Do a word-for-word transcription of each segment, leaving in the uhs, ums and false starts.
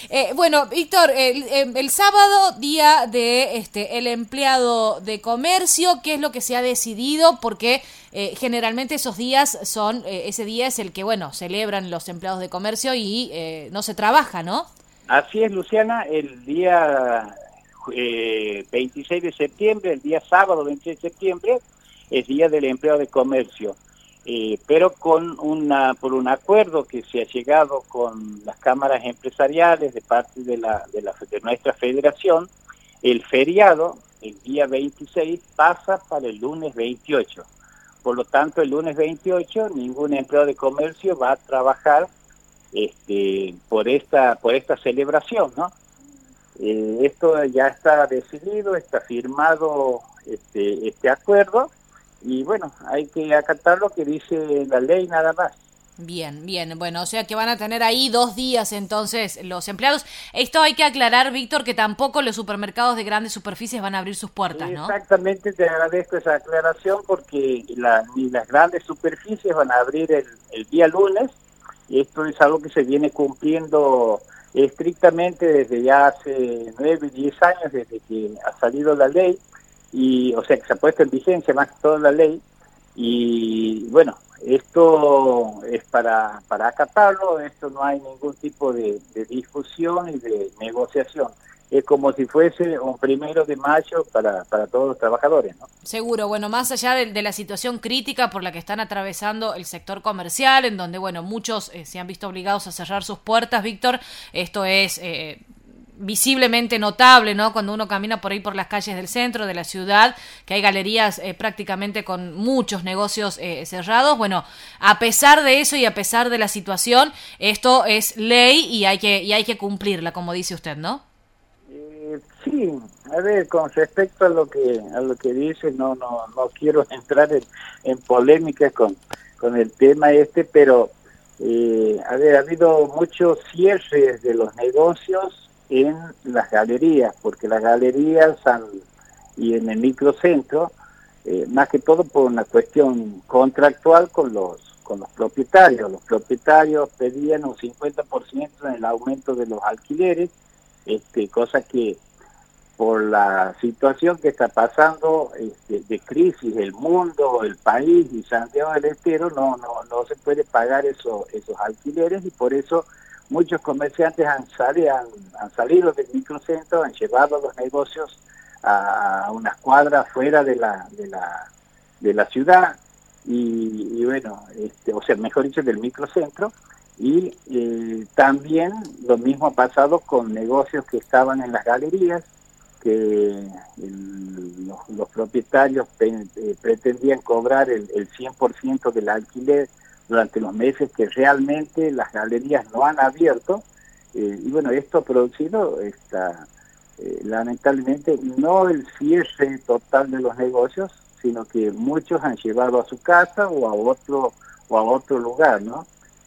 Eh, bueno, Víctor, el, el, el sábado, día de este el empleado de comercio, ¿qué es lo que se ha decidido? Porque eh, generalmente esos días son, eh, ese día es el que, bueno, celebran los empleados de comercio y eh, no se trabaja, ¿no? Así es, Luciana, el día eh, veintiséis de septiembre, el día sábado veintiséis de septiembre, es día del empleado de comercio. Eh, pero con una, por un acuerdo que se ha llegado con las cámaras empresariales de parte de, la, de, la, de nuestra federación, el feriado, el día veintiséis, pasa para el lunes veintiocho. Por lo tanto, el lunes veintiocho ningún empleado de comercio va a trabajar este, por esta, por esta celebración, ¿no? Eh, esto ya está decidido, está firmado este, este acuerdo, y bueno, hay que acatar lo que dice la ley nada más. Bien, bien, bueno, o sea que van a tener ahí dos días entonces los empleados. Esto hay que aclarar, Víctor, que tampoco los supermercados de grandes superficies van a abrir sus puertas, ¿no? Exactamente, te agradezco esa aclaración porque la, ni las grandes superficies van a abrir el, el día lunes, y esto es algo que se viene cumpliendo estrictamente desde ya hace nueve, diez años, desde que ha salido la ley, y o sea que se ha puesto en vigencia más que toda la ley, y bueno, esto es para, para acatarlo, esto no hay ningún tipo de, de discusión y de negociación. Es como si fuese un primero de mayo para, para todos los trabajadores, ¿no? Seguro, bueno, más allá de, de la situación crítica por la que están atravesando el sector comercial, en donde, bueno, muchos eh, se han visto obligados a cerrar sus puertas, Víctor, esto es eh, visiblemente notable, ¿no? Cuando uno camina por ahí por las calles del centro de la ciudad, que hay galerías eh, prácticamente con muchos negocios eh, cerrados. Bueno, a pesar de eso y a pesar de la situación, esto es ley y hay que, y hay que cumplirla, como dice usted, ¿no? Eh, sí, a ver, con respecto a lo que a lo que dice, no no no quiero entrar en, en polémicas con, con el tema este, pero eh, a ver, ha habido muchos cierres de los negocios en las galerías, porque las galerías han, y en el microcentro, eh, más que todo por una cuestión contractual con los con los propietarios. Los propietarios pedían un cincuenta por ciento en el aumento de los alquileres, este, cosa que por la situación que está pasando este, de crisis el mundo, el país y Santiago del Estero, no no no se puede pagar eso, esos alquileres, y por eso muchos comerciantes han, sali, han, han salido del microcentro, han llevado los negocios a unas cuadras fuera de la de la de la ciudad, y, y bueno, este, o sea, mejor dicho, del microcentro. Y eh, también lo mismo ha pasado con negocios que estaban en las galerías, que el, los, los propietarios pe, eh, pretendían cobrar el, el cien por ciento del alquiler durante los meses que realmente las galerías no han abierto, eh, y bueno, esto ha producido esta, eh, lamentablemente no el cierre total de los negocios, sino que muchos han llevado a su casa o a otro o a otro lugar, ¿no?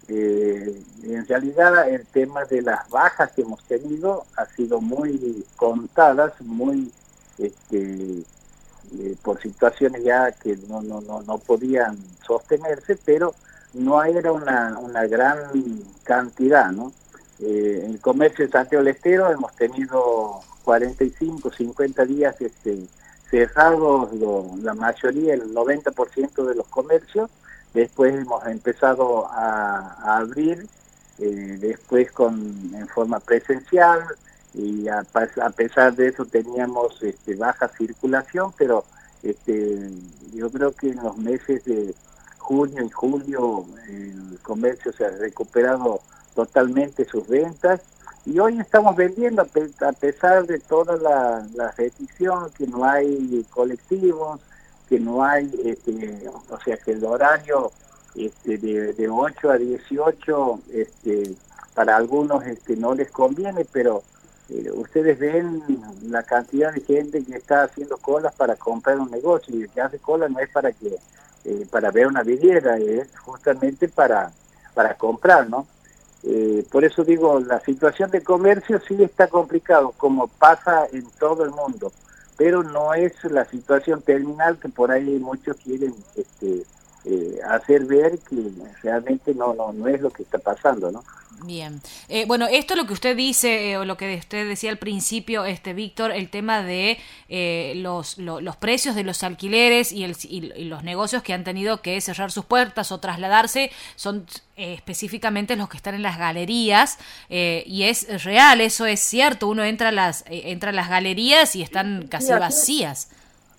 Eh, en realidad el tema de las bajas que hemos tenido ha sido muy contadas, muy este, eh, por situaciones ya que no, no, no, no podían sostenerse, pero no era una, una gran cantidad, ¿no? Eh, en el comercio de Santiago del Estero hemos tenido cuarenta y cinco, cincuenta días este, cerrados, lo, la mayoría, el noventa por ciento de los comercios. Después hemos empezado a, a abrir, eh, después con en forma presencial, y a, a pesar de eso teníamos este, baja circulación, pero este, yo creo que en los meses de junio y julio el comercio se ha recuperado totalmente sus ventas, y hoy estamos vendiendo a pesar de toda la, la restricción, que no hay colectivos, que no hay, este, o sea que el horario este, de, de ocho a dieciocho, este, para algunos este, no les conviene, pero eh, ustedes ven la cantidad de gente que está haciendo colas para comprar un negocio, y el que hace cola no es para que eh, para ver una vidriera, es justamente para, para comprar, ¿no? Eh, por eso digo, la situación de comercio sí está complicado, como pasa en todo el mundo, pero no es la situación terminal que por ahí muchos quieren este, eh, hacer ver que realmente no, no, no es lo que está pasando, ¿no? Bien. Eh, bueno, esto es lo que usted dice, eh, o lo que usted decía al principio, este Víctor, el tema de eh, los, lo, los precios de los alquileres y, el, y, y los negocios que han tenido que cerrar sus puertas o trasladarse, son eh, específicamente los que están en las galerías, eh, y es real, eso es cierto, uno entra a las, eh, entra a las galerías y están casi Sí, vacías.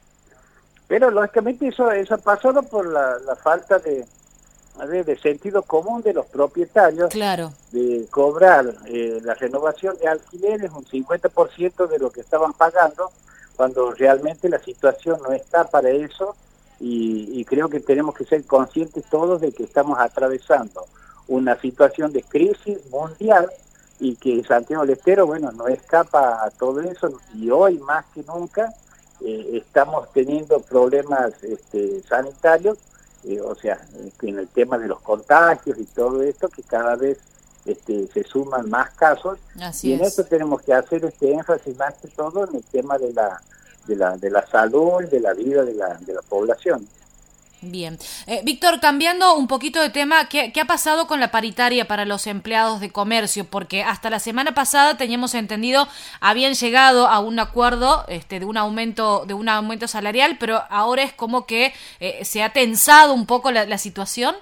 Pero lógicamente eso, eso ha pasado por la, la falta de, a ver, de sentido común de los propietarios, Claro. de cobrar eh, la renovación de alquileres un cincuenta por ciento de lo que estaban pagando, cuando realmente la situación no está para eso, y, y creo que tenemos que ser conscientes todos de que estamos atravesando una situación de crisis mundial y que Santiago del Estero, bueno, no escapa a todo eso, y hoy más que nunca eh, estamos teniendo problemas este, sanitarios. Eh, o sea, en el tema de los contagios y todo esto, que cada vez este, se suman más casos. Así Y en es. esto tenemos que hacer este énfasis más que todo en el tema de la de la, de la salud, de la vida de la, de la población. Bien. Eh, Víctor, cambiando un poquito de tema, ¿qué, ¿qué ha pasado con la paritaria para los empleados de comercio? Porque hasta la semana pasada teníamos entendido, habían llegado a un acuerdo este, de un aumento de un aumento salarial, pero ahora es como que eh, se ha tensado un poco la, la situación.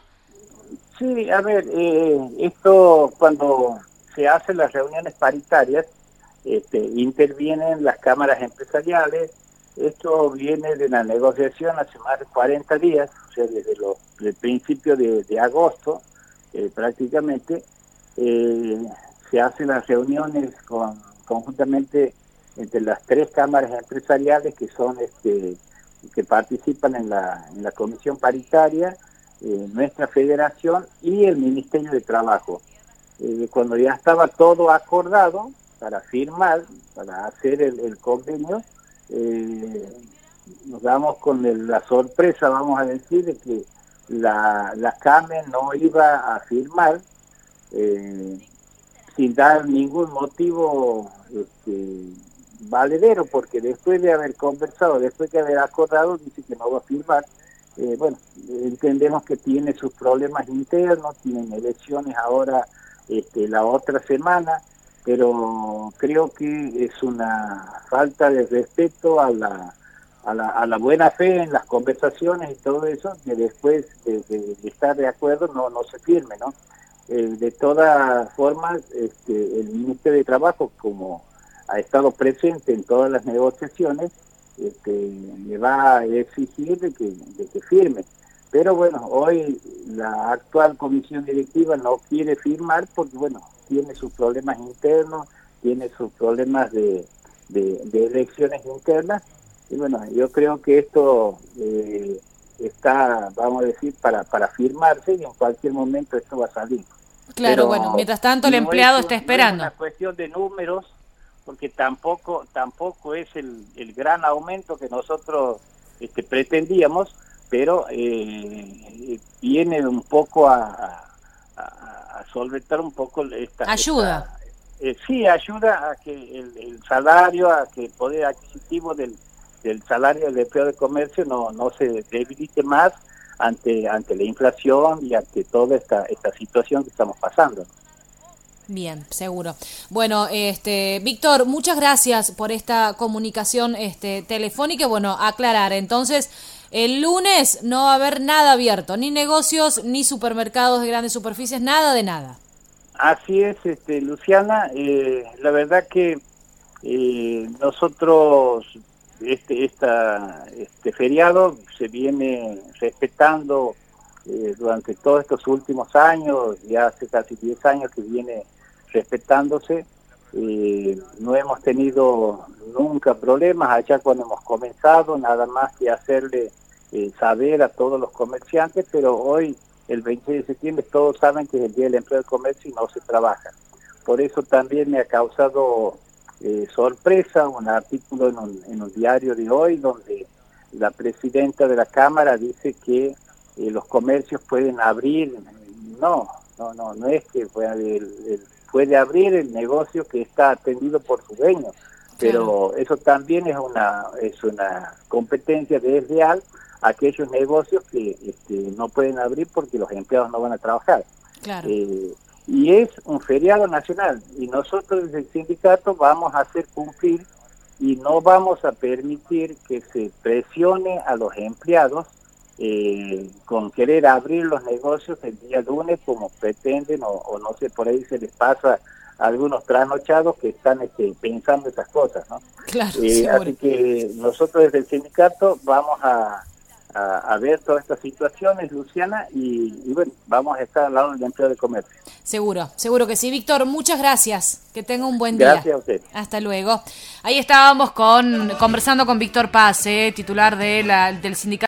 Sí, a ver, eh, esto cuando se hacen las reuniones paritarias, este, intervienen las cámaras empresariales. Esto viene de la negociación hace más de cuarenta días, o sea, desde lo, el principio de, de agosto, eh, prácticamente, eh, se hacen las reuniones con, conjuntamente entre las tres cámaras empresariales que son este, que participan en la, en la comisión paritaria, eh, nuestra federación y el Ministerio de Trabajo. Eh, cuando ya estaba todo acordado para firmar, para hacer el, el convenio, eh, nos damos con el, la sorpresa, vamos a decir, de que la, la CAME no iba a firmar eh, sin dar ningún motivo este, valedero, porque después de haber conversado, después de haber acordado, dice que no va a firmar. Eh, bueno, entendemos que tiene sus problemas internos, tienen elecciones ahora este, la otra semana, pero creo que es una falta de respeto a la, a la, a la buena fe en las conversaciones y todo eso, que después de, de, de estar de acuerdo no, no se firme, ¿no? Eh, de todas formas, este, el Ministerio de Trabajo, como ha estado presente en todas las negociaciones, este, le va a exigir de que, de que firme. Pero bueno, hoy la actual comisión directiva no quiere firmar porque, bueno, tiene sus problemas internos, tiene sus problemas de, de, de elecciones internas, y bueno, yo creo que esto eh, está, vamos a decir, para, para firmarse, y en cualquier momento esto va a salir. Claro, bueno, Pero mientras tanto el no es, empleado un, está no es esperando. una cuestión de números, porque tampoco tampoco es el, el gran aumento que nosotros este, pretendíamos, pero eh, viene un poco a, a, a solventar un poco esta... Ayuda. esta eh, sí, ayuda a que el, el salario, a que el poder adquisitivo del, del salario del empleado de comercio no, no se debilite más ante ante la inflación y ante toda esta, esta situación que estamos pasando. Bien, seguro. Bueno, este, Víctor, muchas gracias por esta comunicación este, telefónica. Bueno, aclarar, entonces, el lunes no va a haber nada abierto, ni negocios, ni supermercados de grandes superficies, nada de nada. Así es, este, Luciana, eh, la verdad que eh, nosotros, este, esta, este feriado se viene respetando eh, durante todos estos últimos años, ya hace casi diez años que viene respetándose. Eh, no hemos tenido nunca problemas allá cuando hemos comenzado, nada más que hacerle eh, saber a todos los comerciantes, pero hoy, el veinte de septiembre, todos saben que es el Día del Empleo del Comercio y no se trabaja. Por eso también me ha causado eh, sorpresa un artículo en un, en un diario de hoy donde la presidenta de la Cámara dice que eh, los comercios pueden abrir. No, no, no, no es que pueda el, el, puede abrir el negocio que está atendido por su dueño, pero claro, eso también es una, es una competencia desleal aquellos negocios que este, no pueden abrir porque los empleados no van a trabajar. Claro. Eh, y es un feriado nacional, y nosotros desde el sindicato vamos a hacer cumplir y no vamos a permitir que se presione a los empleados eh, con querer abrir los negocios el día lunes como pretenden, o, o no sé, por ahí se les pasa a algunos trasnochados que están este, pensando esas cosas, ¿no? Claro, eh, así que nosotros desde el sindicato vamos a, a, a ver todas estas situaciones, Luciana, y, y bueno, vamos a estar al lado del empleo de comercio. Seguro, seguro que sí. Víctor, muchas gracias. Que tenga un buen día. Gracias a usted. Hasta luego. Ahí estábamos con conversando con Víctor Paz, eh, titular de la, del sindicato.